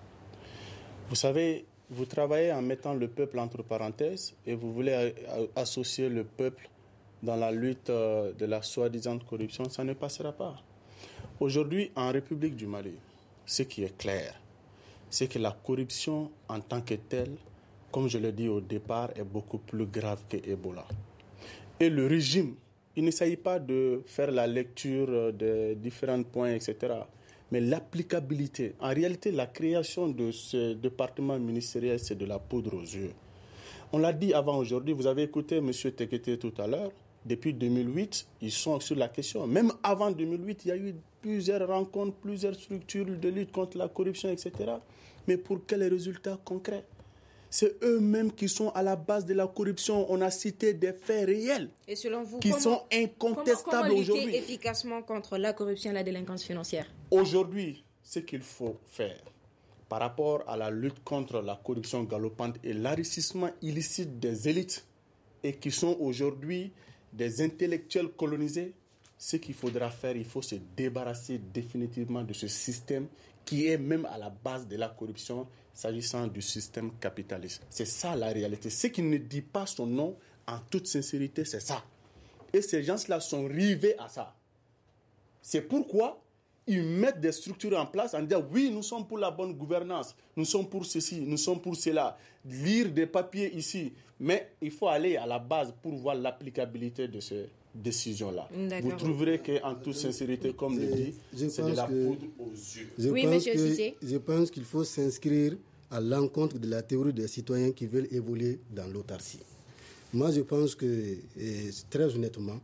Speaker 9: Vous savez, vous travaillez en mettant le peuple entre parenthèses et vous voulez associer le peuple dans la lutte de la soi-disant corruption, ça ne passera pas. Aujourd'hui, en République du Mali, ce qui est clair, c'est que la corruption en tant que telle, comme je l'ai dit au départ, est beaucoup plus grave que Ebola. Et le régime, il ne s'agit pas de faire la lecture des différents points, et cetera, mais l'applicabilité. En réalité, la création de ce département ministériel, c'est de la poudre aux yeux. On l'a dit avant aujourd'hui, vous avez écouté M. Tekete tout à l'heure. Depuis deux mille huit, ils sont sur la question. Même avant deux mille huit, il y a eu plusieurs rencontres, plusieurs structures de lutte contre la corruption, et cetera. Mais pour quels résultats concrets? C'est eux-mêmes qui sont à la base de la corruption. On a cité des faits réels
Speaker 3: et selon vous,
Speaker 9: qui
Speaker 3: comment,
Speaker 9: sont incontestables
Speaker 3: comment,
Speaker 9: aujourd'hui.
Speaker 3: Comment lutter efficacement contre la corruption et la délinquance financière?
Speaker 9: Aujourd'hui, ce qu'il faut faire par rapport à la lutte contre la corruption galopante et l'enrichissement illicite des élites et qui sont aujourd'hui des intellectuels colonisés, ce qu'il faudra faire, il faut se débarrasser définitivement de ce système qui est même à la base de la corruption s'agissant du système capitaliste. C'est ça la réalité. Ce qui ne dit pas son nom, en toute sincérité, c'est ça. Et ces gens-là sont rivés à ça. C'est pourquoi ils mettent des structures en place en disant oui, nous sommes pour la bonne gouvernance, nous sommes pour ceci, nous sommes pour cela. Lire des papiers ici, mais il faut aller à la base pour voir l'applicabilité de ces décisions-là.
Speaker 3: D'accord.
Speaker 9: Vous trouverez qu'en toute sincérité, comme le dit, c'est de la
Speaker 8: que,
Speaker 9: poudre aux yeux.
Speaker 8: Je
Speaker 3: oui,
Speaker 8: pense
Speaker 3: monsieur
Speaker 8: que,
Speaker 3: Cissé.
Speaker 8: Je pense qu'il faut s'inscrire à l'encontre de la théorie des citoyens qui veulent évoluer dans l'autarcie. Moi, je pense que, et très honnêtement,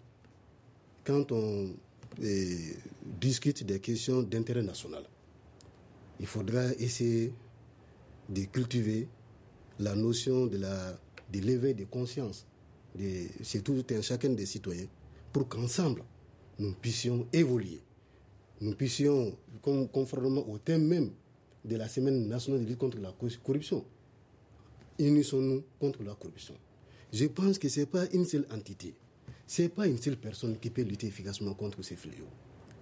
Speaker 8: quand on et, discute des questions d'intérêt national, il faudra essayer de cultiver la notion de, la, de l'éveil de conscience, de, c'est tout un chacun des citoyens, pour qu'ensemble, nous puissions évoluer. Nous puissions, conformément au thème même de la Semaine nationale de lutte contre la corruption, unissons-nous contre la corruption. Je pense que ce n'est pas une seule entité, ce n'est pas une seule personne qui peut lutter efficacement contre ces fléaux.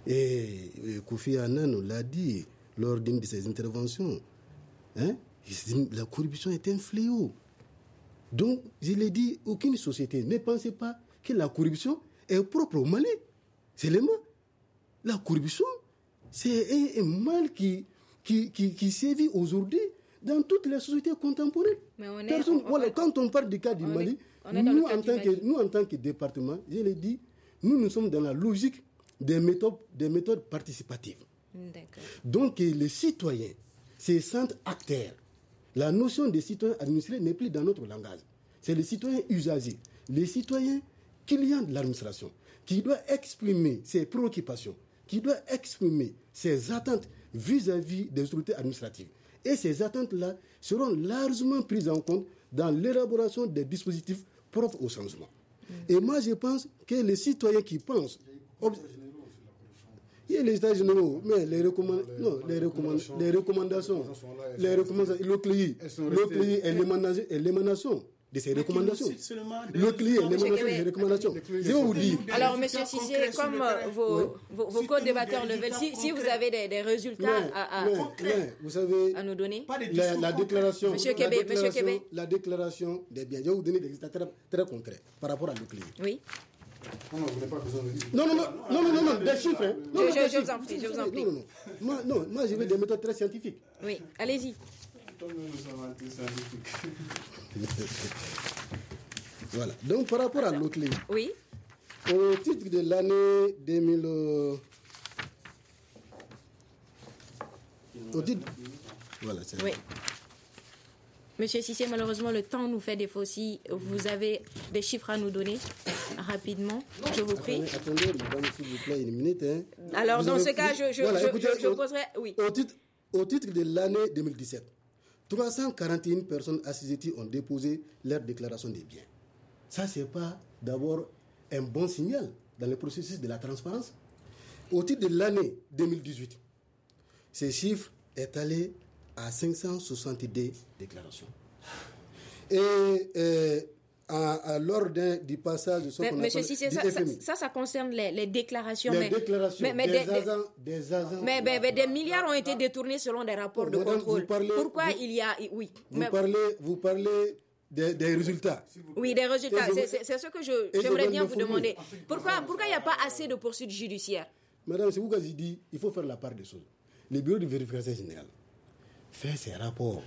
Speaker 8: Et, et Kofi Annan l'a dit lors d'une de ses interventions. Hein? La corruption est un fléau. Donc, je l'ai dit, aucune société ne pensez pas que la corruption est propre au Mali. C'est le mal. La corruption, c'est un, un mal qui, qui, qui, qui sévit aujourd'hui dans toutes les sociétés contemporaines. Mais on est, Personne, on, on, voilà, on, quand on parle du cas du Mali, est, nous, en tant que, nous, en tant que département, je l'ai dit, nous, nous sommes dans la logique des méthodes, des méthodes participatives. D'accord. Donc, les citoyens se sentent acteurs. La notion de citoyen administré n'est plus dans notre langage. C'est le citoyen usagé, les citoyens clients de l'administration, qui doit exprimer ses préoccupations, qui doit exprimer ses attentes vis-à-vis des autorités administratives. Et ces attentes-là seront largement prises en compte dans l'élaboration des dispositifs propres au changement. Mmh. Et moi, je pense que les citoyens qui pensent... Il y a les états généraux, mais les, recommand... non, les, recommand... les recommandations, les recommandations, le C L I, le C L I est l'émanation de ces recommandations. Le C L I est l'émanation de ces recommandations. Je vais vous dire.
Speaker 3: Alors, M. Cissé, comme vos, oui. vos, vos co-débatteurs le veulent, si, si vous avez des, des résultats mais, à, à,
Speaker 8: mais, mais, vous savez,
Speaker 3: à nous donner,
Speaker 8: la, la déclaration,
Speaker 3: Monsieur Kébé,
Speaker 8: la déclaration,
Speaker 3: Monsieur Kébé.
Speaker 8: la déclaration des biens. Je vais vous donner des résultats très, très concrets par rapport à le C L I.
Speaker 3: Oui.
Speaker 7: Non, non, vous n'avez pas besoin de dire.
Speaker 8: Non, non, non, non, non, non, non, des chiffres. Hein. Non,
Speaker 3: je,
Speaker 8: non,
Speaker 3: je,
Speaker 8: des
Speaker 3: je vous en prie, je vous en prie.
Speaker 8: Non, non, non. Moi, non, moi, je veux des méthodes très scientifiques.
Speaker 3: Oui, allez-y.
Speaker 8: Voilà. Donc, par rapport à l'O C L I,
Speaker 3: oui.
Speaker 8: Au titre de l'année deux mille... Au titre... Voilà, c'est
Speaker 3: oui. Monsieur Cissé, malheureusement, le temps nous fait défaut. Si vous avez des chiffres à nous donner, rapidement, je vous prie.
Speaker 8: Attendez, attendez madame, s'il vous plaît, une minute. Hein.
Speaker 3: Alors,
Speaker 8: vous
Speaker 3: dans
Speaker 8: avez...
Speaker 3: ce cas, je, je,
Speaker 8: voilà,
Speaker 3: je,
Speaker 8: écoutez,
Speaker 3: je, je
Speaker 8: au,
Speaker 3: poserai... Oui.
Speaker 8: Au titre, au titre de l'année deux mille dix-sept, trois cent quarante et une personnes assujetties ont déposé leur déclaration des biens. Ça, ce n'est pas d'abord un bon signal dans le processus de la transparence. Au titre de l'année deux mille dix-huit, ces chiffres est allé à cinq cent soixante-deux déclarations. Et euh, à, à lors d'un, du passage de ce qu'on
Speaker 3: Monsieur
Speaker 8: appelle
Speaker 3: Cissé, ça, ça, ça, ça concerne les, les déclarations.
Speaker 8: Les
Speaker 3: mais,
Speaker 8: déclarations
Speaker 3: mais, mais
Speaker 8: des,
Speaker 3: des,
Speaker 8: agents, des agents.
Speaker 3: Mais, mais, mais des milliards ont été détournés selon des rapports oh, de madame, contrôle. Parlez, Pourquoi vous, il y a... Oui.
Speaker 8: Vous
Speaker 3: mais,
Speaker 8: parlez... Vous parlez Des, des résultats.
Speaker 3: Oui, des résultats. C'est, c'est, c'est ce que je, j'aimerais bien vous demander. Pourquoi, pourquoi il n'y a pas assez de poursuites judiciaires?
Speaker 8: Madame, c'est vous qui avez dit il faut faire la part des choses. Le bureau de vérification générale fait ses rapports.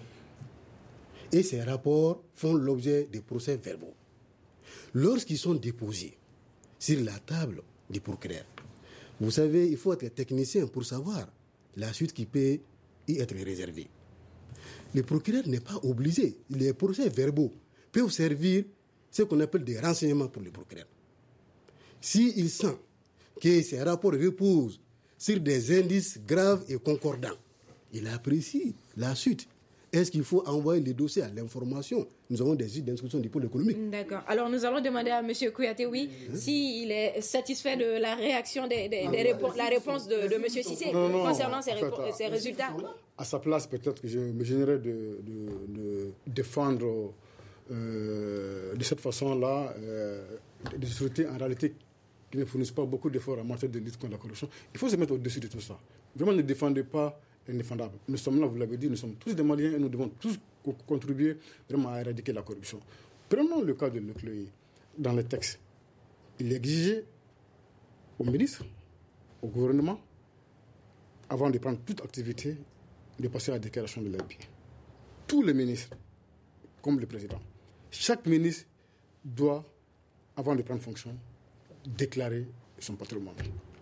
Speaker 8: Et ces rapports font l'objet de procès verbaux. Lorsqu'ils sont déposés sur la table du procureur, vous savez, il faut être technicien pour savoir la suite qui peut y être réservée. Le procureur n'est pas obligé. Les procès verbaux peuvent servir ce qu'on appelle des renseignements pour le procureur. S'il sent que ces rapports reposent sur des indices graves et concordants, il apprécie la suite. Est-ce qu'il faut envoyer les dossiers à l'information? Nous avons des juges d'instruction du pôle économique.
Speaker 3: D'accord. Alors, nous allons demander à M. Kouyaté, oui, hein? s'il est satisfait de la réaction, des, des, des réponses, la réponse de, de M. Cissé non, non, concernant ces, répo- fait, ces résultats.
Speaker 7: À sa place, peut-être que je me gênerais de, de, de défendre euh, de cette façon-là euh, des sociétés en réalité qui ne fournissent pas beaucoup d'efforts en matière de lutte contre la corruption. Il faut se mettre au-dessus de tout ça. Vraiment, ne défendez pas indéfendable. Nous sommes là, vous l'avez dit, nous sommes tous des Maliens et nous devons tous co- contribuer vraiment à éradiquer la corruption. Prenons le cas de l'O C L I. Dans le texte, il exigeait au ministre, au gouvernement, avant de prendre toute activité, de passer à la déclaration de leurs biens. Tous les ministres, comme le président, chaque ministre doit, avant de prendre fonction, déclarer son patrimoine.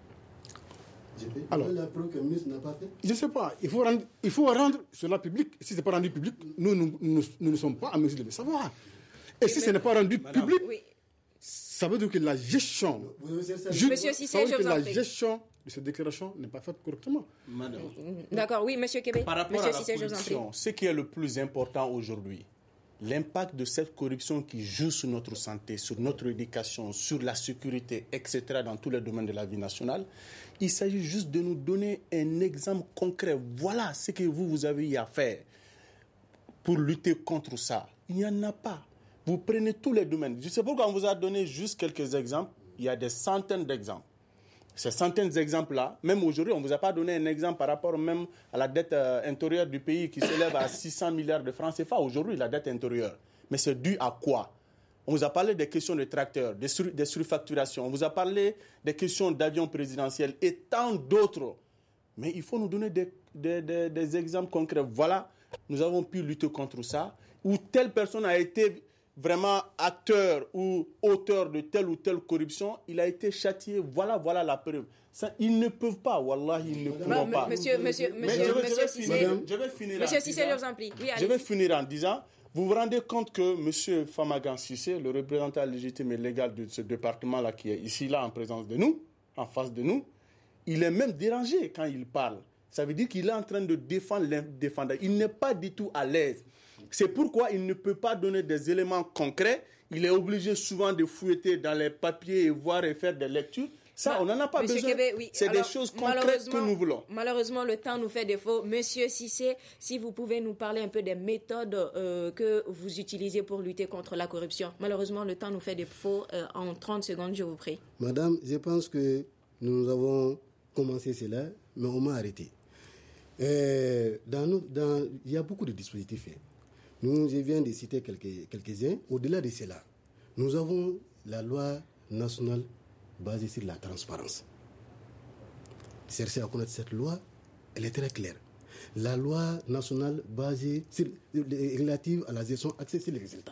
Speaker 8: Alors, la preuve que le ministre n'a pas fait?
Speaker 7: Je ne sais pas. Il faut rendre, il faut rendre cela public. Si ce n'est pas rendu public, nous, nous, nous, nous ne sommes pas en mesure de le savoir. Et si ce n'est pas rendu Madame, public, oui. ça veut dire que la gestion,
Speaker 3: je, Monsieur Cissé,
Speaker 7: ça veut dire
Speaker 3: je
Speaker 7: que la
Speaker 3: prie.
Speaker 7: gestion de cette déclaration n'est pas faite correctement.
Speaker 2: Madame.
Speaker 3: D'accord, oui, Monsieur Kébé.
Speaker 2: Par rapport
Speaker 3: Monsieur
Speaker 2: à la
Speaker 3: Cissé,
Speaker 2: corruption, ce qui est le plus important aujourd'hui, l'impact de cette corruption qui joue sur notre santé, sur notre éducation, sur la sécurité, et cetera, dans tous les domaines de la vie nationale, il s'agit juste de nous donner un exemple concret. Voilà ce que vous, vous avez à faire pour lutter contre ça. Il n'y en a pas. Vous prenez tous les domaines. Je sais pourquoi on vous a donné juste quelques exemples. Il y a des centaines d'exemples. Ces centaines d'exemples-là, même aujourd'hui, on ne vous a pas donné un exemple par rapport même à la dette euh, intérieure du pays qui s'élève à six cents milliards de francs C F A aujourd'hui, la dette intérieure. Mais c'est dû à quoi? On vous a parlé des questions de tracteurs, des, sur, des surfacturations, on vous a parlé des questions d'avions présidentiels et tant d'autres. Mais il faut nous donner des, des, des, des exemples concrets. Voilà, nous avons pu lutter contre ça, où telle personne a été vraiment acteur ou auteur de telle ou telle corruption, il a été châtié. Voilà, voilà la preuve. Ça, ils ne peuvent pas, wallah, ils ne pourront pas.
Speaker 3: Monsieur, monsieur, monsieur, monsieur Cissé,
Speaker 2: je vais finir.
Speaker 3: Monsieur Cissé, je vous en prie. Oui,
Speaker 2: je vais finir en disant, vous vous rendez compte que monsieur Famagan Cissé, le représentant légitime et légal de ce département-là, qui est ici, là, en présence de nous, en face de nous, il est même dérangé quand il parle. Ça veut dire qu'il est en train de défendre l'indéfendable. Il n'est pas du tout à l'aise. C'est pourquoi il ne peut pas donner des éléments concrets. Il est obligé souvent de fouetter dans les papiers et voir et faire des lectures. Ça, on n'en a pas
Speaker 3: Monsieur
Speaker 2: besoin.
Speaker 3: Kébé, oui.
Speaker 2: C'est
Speaker 3: Alors,
Speaker 2: des choses concrètes que nous voulons.
Speaker 3: Malheureusement, le temps nous fait défaut. Monsieur Cissé, si vous pouvez nous parler un peu des méthodes euh, que vous utilisez pour lutter contre la corruption. Malheureusement, le temps nous fait défaut. Euh, en trente secondes, je vous prie.
Speaker 8: Madame, je pense que nous avons commencé cela, mais on m'a arrêté. Euh, dans nous, dans, il y a beaucoup de dispositifs. Nous, je viens de citer quelques, quelques-uns. Au-delà de cela, nous avons la loi nationale basée sur la transparence. Cherchez à connaître cette loi, elle est très claire. La loi nationale basée sur, relative à la gestion accès sur les résultats.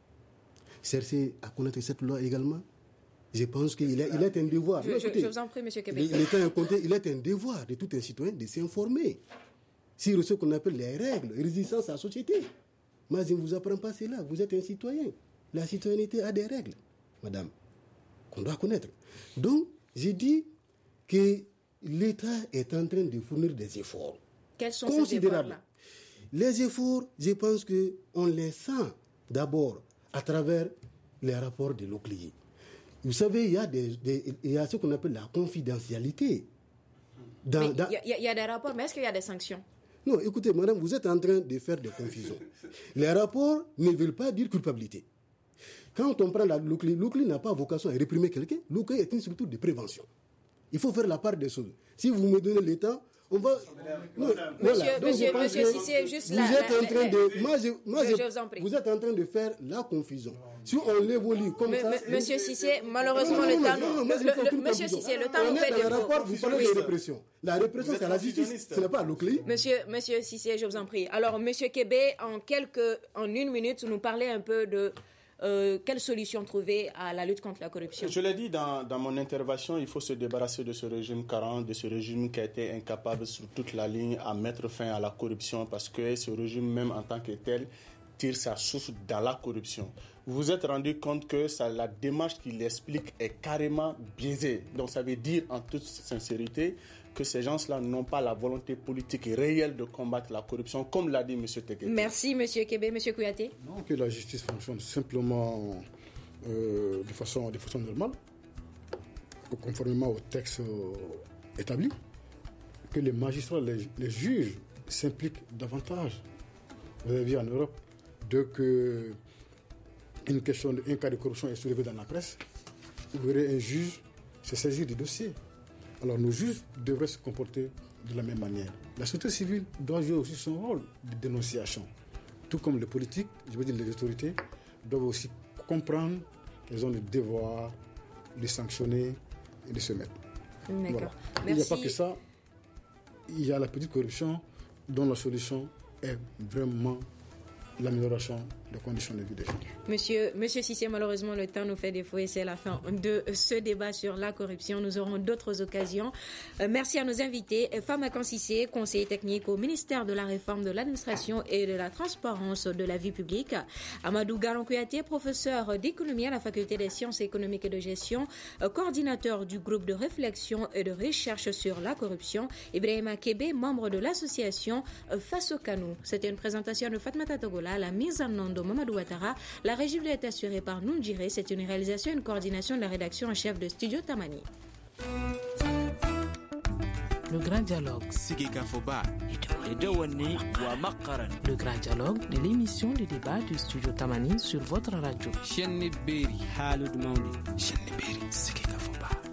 Speaker 8: Cherchez à connaître cette loi également. Je pense qu'il est, il est un devoir.
Speaker 3: Je,
Speaker 8: non, écoutez,
Speaker 3: je vous en prie, M. Kébé.
Speaker 8: Il est, un, il est un devoir de tout un citoyen de s'informer sur ce qu'on appelle les règles, résistance à la société. Moi, je ne vous apprends pas cela. Vous êtes un citoyen. La citoyenneté a des règles, madame, qu'on doit connaître. Donc, je dis que l'État est en train de fournir des efforts.
Speaker 3: Quels sont
Speaker 8: considérables.
Speaker 3: Ces efforts-là?
Speaker 8: Les efforts, je pense qu'on les sent d'abord à travers les rapports de l'O C L I. Vous savez, il y a, des, des, il y a ce qu'on appelle la confidentialité.
Speaker 3: Dans, dans... Il, y a, il y a des rapports, mais est-ce qu'il y a des sanctions?
Speaker 8: Non, écoutez, madame, vous êtes en train de faire des confusions. Les rapports ne veulent pas dire culpabilité. Quand on prend la l'O C L I, l'O C L I n'a pas vocation à réprimer quelqu'un. L'O C L I est une structure de prévention. Il faut faire la part des choses. Si vous me donnez le temps, on va... Non,
Speaker 3: monsieur,
Speaker 8: voilà. Donc,
Speaker 3: monsieur, monsieur, si c'est juste
Speaker 8: vous
Speaker 3: la...
Speaker 8: êtes
Speaker 3: la,
Speaker 8: en train
Speaker 3: la,
Speaker 8: de... Moi, je, moi,
Speaker 3: je,
Speaker 8: je,
Speaker 3: vous en prie.
Speaker 8: Vous êtes en train de faire la confusion. Si on l'évolue comme
Speaker 3: me,
Speaker 8: ça...
Speaker 3: Me, monsieur Cissé, malheureusement, non, non, le temps... Non, non, le, le, monsieur Cissé, le temps nous fait défaut.
Speaker 8: Dans le rapport, vous parlez de répression. La répression, c'est la justice, ce n'est pas l'O C L I.
Speaker 3: Monsieur, monsieur Cissé, je vous en prie. Alors, monsieur Kébé, en quelques... En une minute, nous parlez un peu de... Euh, quelle solution trouver à la lutte contre la corruption?
Speaker 2: Je l'ai dit dans, dans mon intervention, il faut se débarrasser de ce régime quarante, de ce régime qui a été incapable sur toute la ligne à mettre fin à la corruption parce que ce régime même en tant que tel tire sa source dans la corruption. Vous vous êtes rendu compte que ça, la démarche qu'il explique est carrément biaisée. Donc ça veut dire en toute sincérité que ces gens-là n'ont pas la volonté politique réelle de combattre la corruption, comme l'a dit M. Tekete.
Speaker 3: Merci M. Kébé. M. Kouyaté.
Speaker 7: Non, que la justice fonctionne simplement euh, de, façon, de façon normale, conformément au texte euh, établi, que les magistrats, les, les juges s'impliquent davantage. Vous avez vu en Europe, dès qu'une question, de, un cas de corruption est soulevé dans la presse, vous verrez un juge se saisir du dossier. Alors nos juges devraient se comporter de la même manière. La société civile doit jouer aussi son rôle de dénonciation. Tout comme les politiques, je veux dire les autorités, doivent aussi comprendre qu'elles ont le devoir de sanctionner et de se mettre. Voilà. Il n'y a pas que ça. Il y a la petite corruption dont la solution est vraiment l'amélioration des conditions de vie des gens.
Speaker 3: Monsieur, Monsieur Cissé, malheureusement, le temps nous fait défaut et c'est la fin de ce débat sur la corruption. Nous aurons d'autres occasions. Euh, merci à nos invités. Famagan Cissé, conseiller technique au ministère de la Réforme de l'Administration et de la Transparence de la vie publique. Amadou Garon Kouyaté, professeur d'économie à la Faculté des sciences économiques et de gestion, euh, coordinateur du groupe de réflexion et de recherche sur la corruption. Ibrahima Kébé, membre de l'association euh, Face au Canou. C'était une présentation de Fatmata Togola, la mise en nom de Mamadou Ouattara. La régie est assurée par Noundjiré. C'est une réalisation et une coordination de la rédaction en chef de Studio Tamani.
Speaker 1: Le grand dialogue. Le grand dialogue de l'émission de débat de Studio Tamani sur votre radio.